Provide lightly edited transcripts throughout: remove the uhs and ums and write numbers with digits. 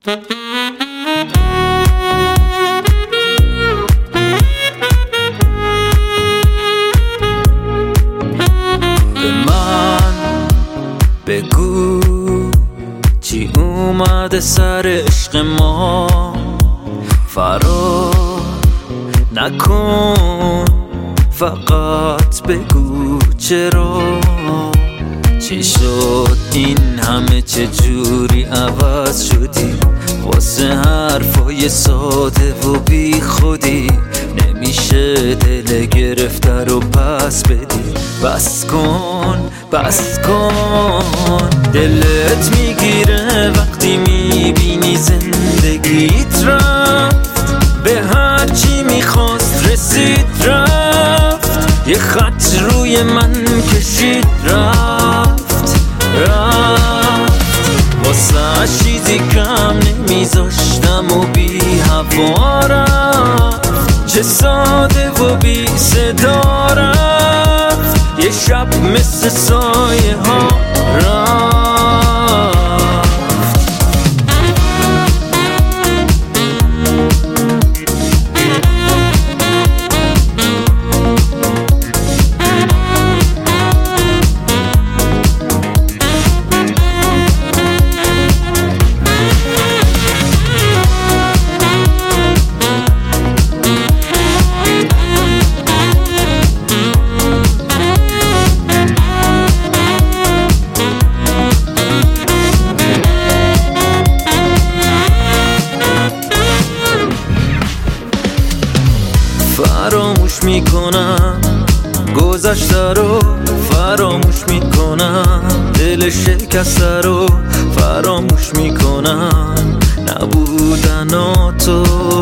به من بگو چی اومده سر عشق ما، فرار نکن، فقط بگو چرا، چی شد این همه، چه جوری عوض شدی، واسه حرفای ساده و بی خودی، نمیشه دل گرفته رو پس بدی، بس کن بس کن. دلت میگیره وقتی میبینی زندگیت رفت، به هر چی میخواست رسید رفت، یه خط روی من کشید رفت واسه چیزی کم نمیذاشتم و بی هوا رفت، چه ساده و بی صدا رفت، یه شب مثل سایه ها رفت. فراموش میکنم گذشته رو، فراموش میکنم دل شکسته رو، فراموش میکنم نبودناتو.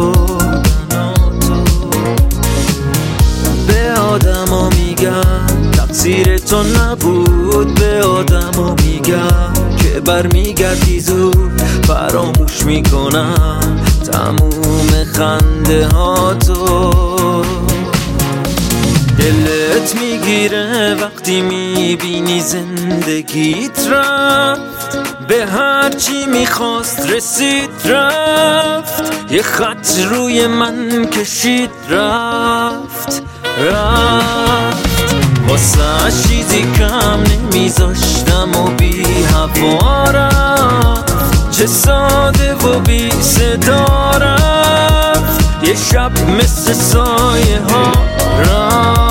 به آدما میگم تقصیر تو نبود، به آدما میگم که برمیگردی زود، فراموش میکنم تموم خنده هاتو. دلت میگیره وقتی میبینی زندگیت رفت، به هر چی میخواست رسید رفت، یه خط روی من کشید رفت واسه چیزی کم نمیذاشتم و بی هوا رفت، چه ساده و بی صدا رفت، یه شب مثل سایه ها رفت.